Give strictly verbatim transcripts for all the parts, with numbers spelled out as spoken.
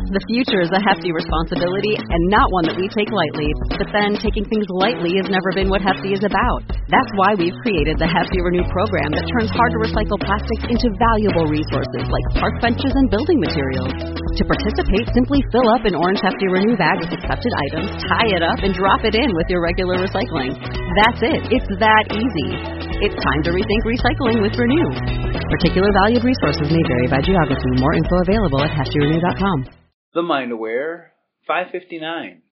The future is a hefty responsibility and not one that we take lightly. But then, taking things lightly has never been what Hefty is about. That's why we've created the Hefty Renew program that turns hard-to-recycle plastics into valuable resources like park benches and building materials. To participate, simply fill up an orange Hefty Renew bag with accepted items, tie it up, and drop it in with your regular recycling. That's it. It's that easy. It's time to rethink recycling with Renew. Particular valued resources may vary by geography. More info available at hefty renew dot com. The Mind Aware, five fifty-nine.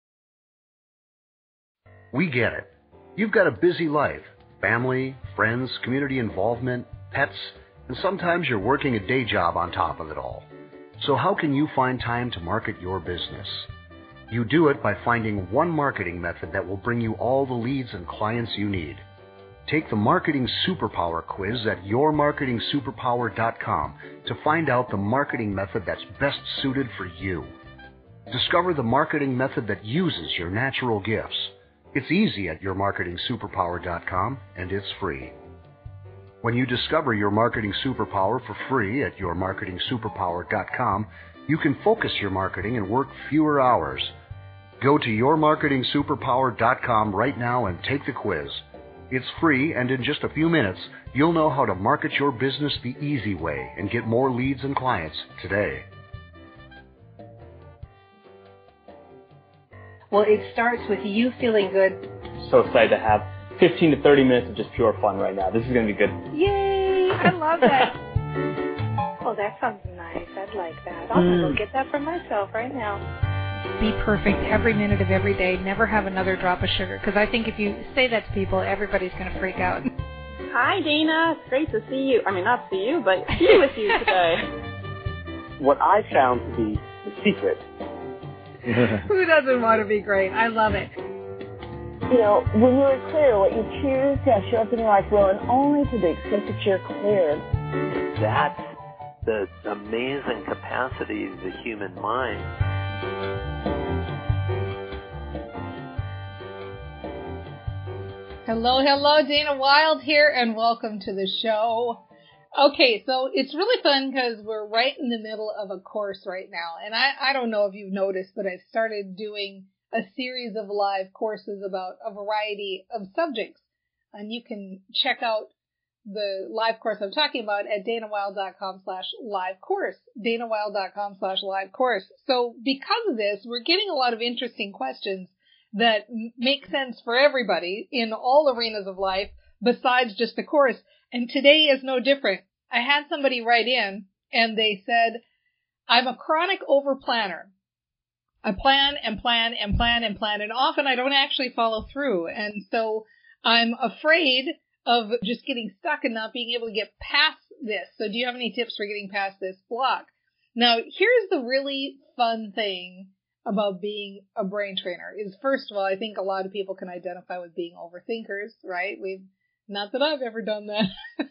We get it. You've got a busy life. Family, friends, community involvement, pets, and sometimes you're working a day job on top of it all. So how can you find time to market your business? You do it by finding one marketing method that will bring you all the leads and clients you need. Take the Marketing Superpower quiz at your marketing superpower dot com to find out the marketing method that's best suited for you. Discover the marketing method that uses your natural gifts. It's easy at your marketing superpower dot com, and it's free. When you discover your marketing superpower for free at your marketing superpower dot com, you can focus your marketing and work fewer hours. Go to your marketing superpower dot com right now and take the quiz. It's free, and in just a few minutes, you'll know how to market your business the easy way and get more leads and clients today. Well, it starts with you feeling good. So excited to have fifteen to thirty minutes of just pure fun right now. This is going to be good. Yay! I love that. Oh, that sounds nice. I'd like that. I'm going to go get that for myself right now. Be perfect every minute of every day. Never have another drop of sugar. Because I think if you say that to people, everybody's going to freak out. Hi, Dana. It's great to see you. I mean, not see you, but be with you today. What I found to be the secret. Who doesn't want to be great? I love it. You know, when you're clear, what you choose to have show up in your life will, and only to the extent that you're clear. That's the amazing capacity of the human mind. Hello, hello, Dana Wilde here, and welcome to the show. Okay, so it's really fun because we're right in the middle of a course right now, and I, I don't know if you've noticed, but I've started doing a series of live courses about a variety of subjects, and you can check out the live course I'm talking about at danawilde.com slash live course, danawilde.com slash live course. So because of this, we're getting a lot of interesting questions that m- make sense for everybody in all arenas of life besides just the course. And today is no different. I had somebody write in and they said, I'm a chronic overplanner. I plan and plan and plan and plan, and often I don't actually follow through. And so I'm afraid of just getting stuck and not being able to get past this. So do you have any tips for getting past this block? Now, here's the really fun thing about being a brain trainer is, first of all, I think a lot of people can identify with being overthinkers, right? We've, not that I've ever done that.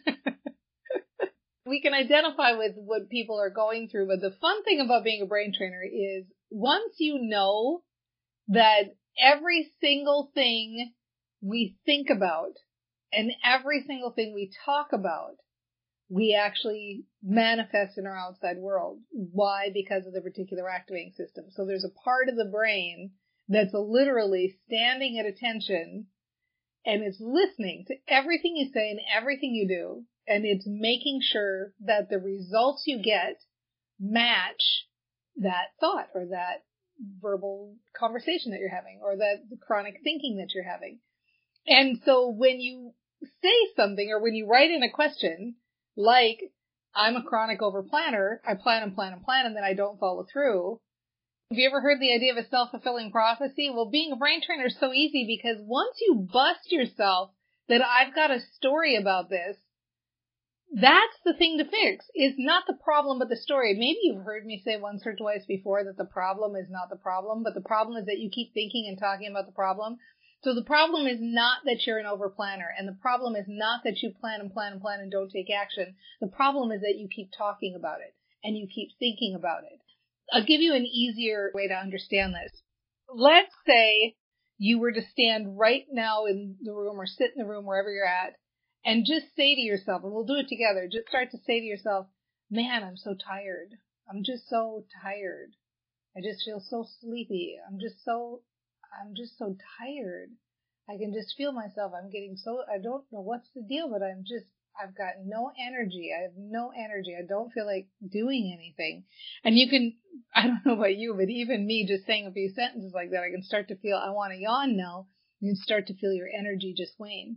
We can identify with what people are going through, but the fun thing about being a brain trainer is once you know that every single thing we think about and every single thing we talk about, we actually manifest in our outside world. Why? Because of the reticular activating system. So there's a part of the brain that's literally standing at attention and it's listening to everything you say and everything you do. And it's making sure that the results you get match that thought or that verbal conversation that you're having or that chronic thinking that you're having. And so when you say something or when you write in a question like, I'm a chronic overplanner, I plan and plan and plan and then I don't follow through. Have you ever heard the idea of a self-fulfilling prophecy? Well, being a brain trainer is so easy because once you bust yourself that I've got a story about this, that's the thing to fix. It's not the problem, but the story. Maybe you've heard me say once or twice before that the problem is not the problem, but the problem is that you keep thinking and talking about the problem. So the problem is not that you're an overplanner, and the problem is not that you plan and plan and plan and don't take action. The problem is that you keep talking about it, and you keep thinking about it. I'll give you an easier way to understand this. Let's say you were to stand right now in the room or sit in the room wherever you're at, and just say to yourself, and we'll do it together, just start to say to yourself, man, I'm so tired. I'm just so tired. I just feel so sleepy. I'm just so, I'm just so tired. I can just feel myself. I'm getting so, I don't know what's the deal, but I'm just, I've got no energy. I have no energy. I don't feel like doing anything. And you can, I don't know about you, but even me just saying a few sentences like that, I can start to feel, I want to yawn now. You can start to feel your energy just wane.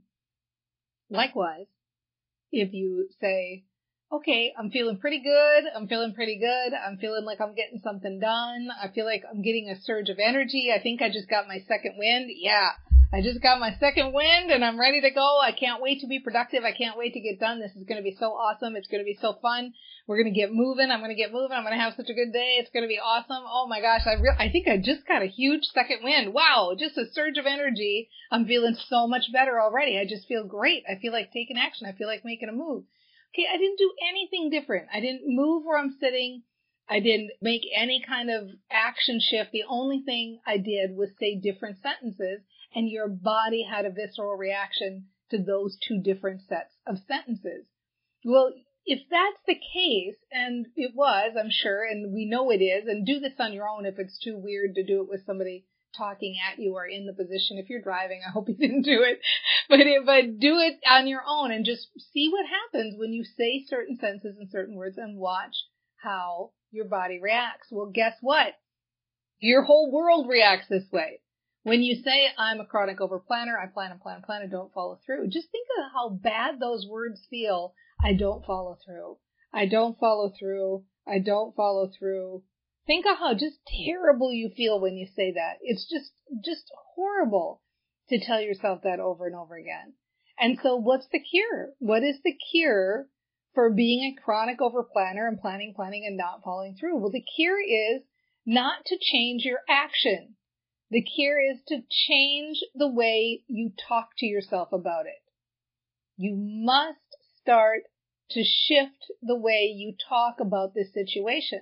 Likewise, if you say, okay, I'm feeling pretty good. I'm feeling pretty good. I'm feeling like I'm getting something done. I feel like I'm getting a surge of energy. I think I just got my second wind. Yeah. I just got my second wind and I'm ready to go. I can't wait to be productive. I can't wait to get done. This is going to be so awesome. It's going to be so fun. We're going to get moving. I'm going to get moving. I'm going to have such a good day. It's going to be awesome. Oh my gosh. I re- I think I just got a huge second wind. Wow. Just a surge of energy. I'm feeling so much better already. I just feel great. I feel like taking action. I feel like making a move. Okay. I didn't do anything different. I didn't move where I'm sitting. I didn't make any kind of action shift. The only thing I did was say different sentences. And your body had a visceral reaction to those two different sets of sentences. Well, if that's the case, and it was, I'm sure, and we know it is, and do this on your own if it's too weird to do it with somebody talking at you or in the position. If you're driving, I hope you didn't do it. But, it, but do it on your own and just see what happens when you say certain sentences and certain words and watch how your body reacts. Well, guess what? Your whole world reacts this way. When you say, I'm a chronic overplanner, I plan and plan and plan and don't follow through, just think of how bad those words feel. I don't follow through. I don't follow through. I don't follow through. Think of how just terrible you feel when you say that. It's just, just horrible to tell yourself that over and over again. And so what's the cure? What is the cure for being a chronic overplanner and planning, planning and not following through? Well, the cure is not to change your action. The cure is to change the way you talk to yourself about it. You must start to shift the way you talk about this situation.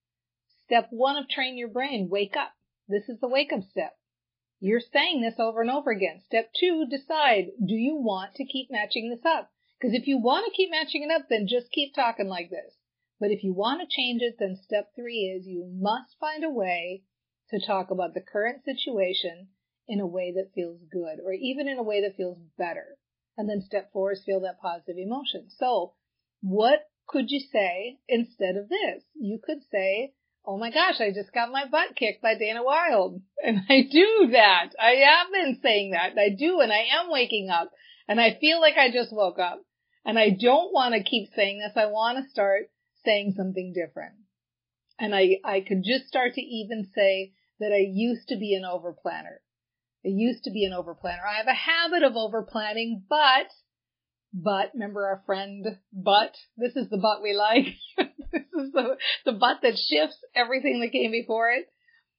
Step one of train your brain, wake up. This is the wake up step. You're saying this over and over again. Step two, decide, do you want to keep matching this up? Because if you want to keep matching it up, then just keep talking like this. But if you want to change it, then step three is you must find a way to talk about the current situation in a way that feels good, or even in a way that feels better. And then step four is feel that positive emotion. So what could you say instead of this? You could say, oh my gosh, I just got my butt kicked by Dana Wilde. And I do that. I have been saying that. I do, and I am waking up. And I feel like I just woke up. And I don't want to keep saying this. I want to start saying something different. And I, I could just start to even say that I used to be an overplanner. I used to be an overplanner. I have a habit of overplanning, but, but, remember our friend, but, this is the but we like. This is the, the but that shifts everything that came before it.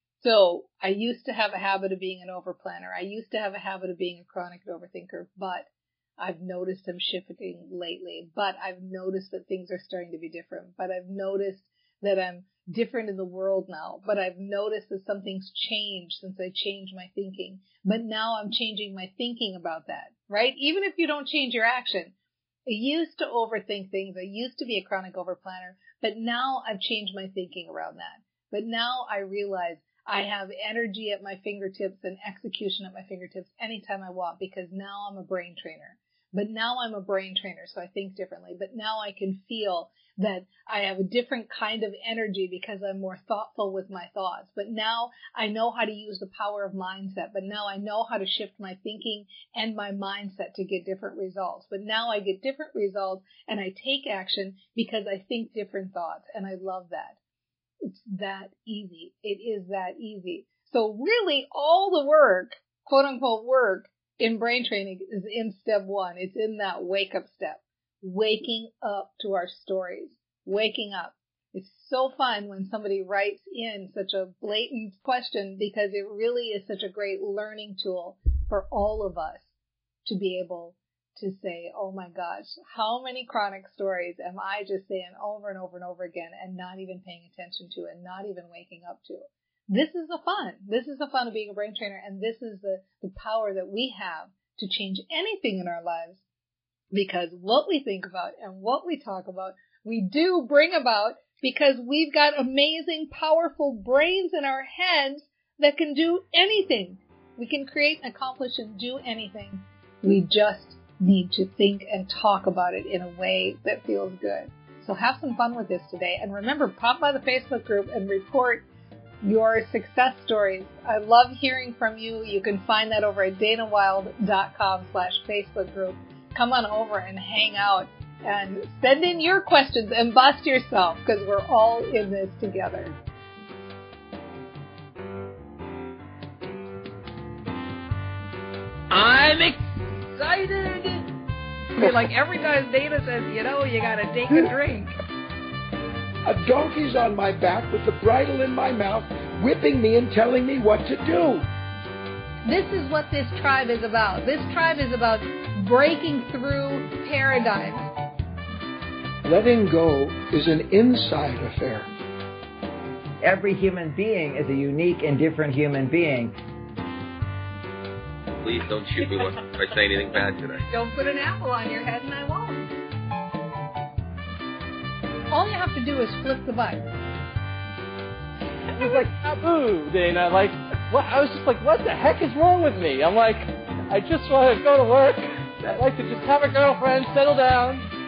So, I used to have a habit of being an overplanner. I used to have a habit of being a chronic overthinker, but I've noticed I'm shifting lately. But I've noticed that things are starting to be different. But I've noticed that I'm different in the world now, but I've noticed that something's changed since I changed my thinking. But now I'm changing my thinking about that, right? Even if you don't change your action. I used to overthink things. I used to be a chronic overplanner, but now I've changed my thinking around that. But now I realize I have energy at my fingertips and execution at my fingertips anytime I want, because now I'm a brain trainer. But now I'm a brain trainer, so I think differently. But now I can feel that I have a different kind of energy because I'm more thoughtful with my thoughts. But now I know how to use the power of mindset. But now I know how to shift my thinking and my mindset to get different results. But now I get different results and I take action because I think different thoughts. And I love that. It's that easy. It is that easy. So really all the work, quote unquote work, in brain training is in step one. It's in that wake up step. Waking up to our stories. Waking up. It's so fun when somebody writes in such a blatant question, because it really is such a great learning tool for all of us to be able to say, oh my gosh, how many chronic stories am I just saying over and over and over again and not even paying attention to and not even waking up to? This is the fun. This is the fun of being a brain trainer, and this is the, the power that we have to change anything in our lives, because what we think about and what we talk about, we do bring about because we've got amazing, powerful brains in our heads that can do anything. We can create, accomplish, and do anything. We just need to think and talk about it in a way that feels good. So have some fun with this today. And remember, pop by the Facebook group and report your success stories. I love hearing from you. You can find that over at danawilde.com slash Facebook group. Come on over and hang out and send in your questions and bust yourself, because we're all in this together. I'm excited! I mean, like every time Dana says, you know, you gotta take a drink. A donkey's on my back with the bridle in my mouth, whipping me and telling me what to do. This is what this tribe is about. This tribe is about breaking through paradigms. Letting go is an inside affair. Every human being is a unique and different human being. Please don't shoot me if I say anything bad today. Don't put an apple on your head and I won't. All you have to do is flip the button. It was like taboo, Dana. Like, what? I was just like, what the heck is wrong with me? I'm like, I just want to go to work. I'd like to just have a girlfriend, settle down.